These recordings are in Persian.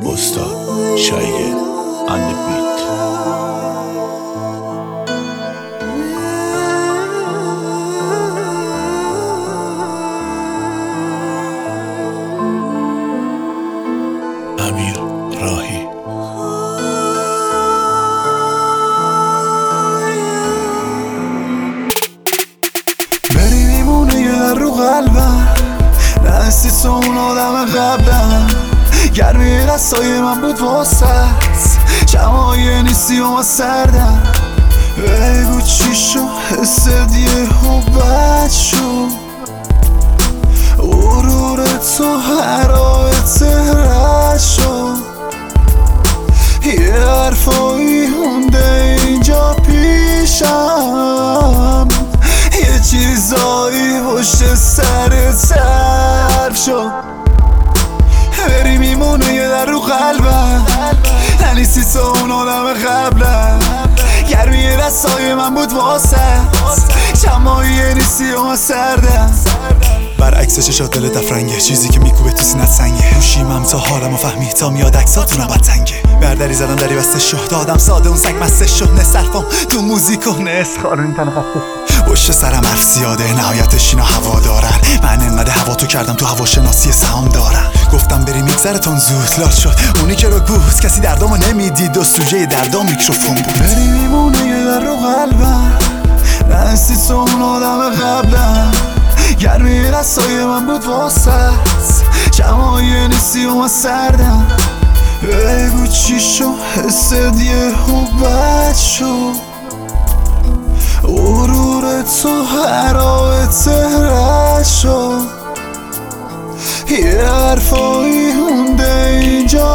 استاد شایگل on the beat. امیر راهی. بری میمونه یه در رو قلبم، نسیس اون آدم قبلم، گرمی دستای من بود واسه جمعای نیستی و ما سردم. بگو چی شو حس دیه و بد شو، غرور تو حرارت رد شو، یه حرفایی مونده اینجا پیشم، یه چیزایی پشت سرت صرف شد. بری میمونه یه در رو قلبم، ننیستی تو اون آدم قبلم، گرمی دستای من بود واسه شمایی نیستی و ما سردم. برعکس چشات دل دفرنگه، چیزی که میکوبه تو سینت سنگه، گوشیمم تا حالمو فهمی تا میاد عکساتون نبد تنگه. بردری زدم دری بسته شو، دادم ساده اون سگ مسته شو، نه صرفام تو موزیک و نه اسخارون تن خسته. پشت سرم حرف زیاده، نهایتش اینا هوا دارن، من انقدر هوا تو کردم تو هواشناسی سهام دارن. گفتم بری میگذرتون زود لال شد اونی که رو بود، کسی دردامو نمیدید و سوژه دردام میکروفون بود. بری میمونه یه در رو قلبم، نستی تو اون آدم قبلم، گرمی دستای من بود واسه جمعای نیستی و ما سردم. بگو چی شو حس دیه و بد شو، غرور تو حرارت رد شو، یه حرفایی مونده اینجا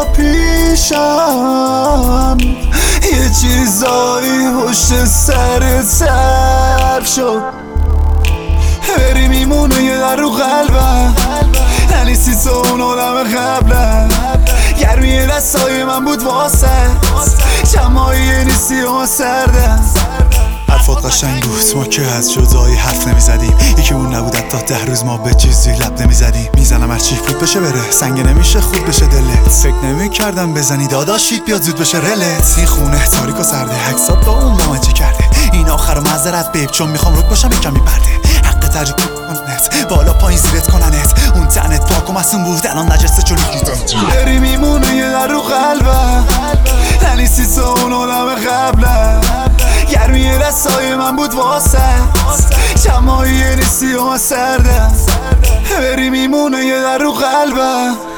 پیشم، یه چیزایی پشت سرت صرف شد. بری میمونه یه در رو قلبم، ننیستی تو اون آدم قبلم، گرمی دستای من بود واسه جمعایی نیستی و ما سردم. حرفات قشنگ بود، ما که از جدایی حرف نمیزدیم، یکی اون نبود تا 10 روز ما به چیزی لب نمیزدیم. میزنم هرچی فوت بشه بره، سنگ نمیشه خود بشه دلت، فکر نمیکردم بزنی داداشید بیاد زود بشه رلت. این خونه تاریک و سرده، عکسات با اون مامجی کرده، این آخر معذرت بیب چون میخوام رک باشم یکم میپرده. حق ترجیح کننت بالا پایین زیرت کننت، اون تنت پاک و معصوم بود الان نجسته چون بری میمونه یه در رو قلبم، ننیستی تو اون آدم قبلم، گرمی دستای من بود واسه جمعایی نیستی و ما سردم. بری میمونه یه در رو قلبم.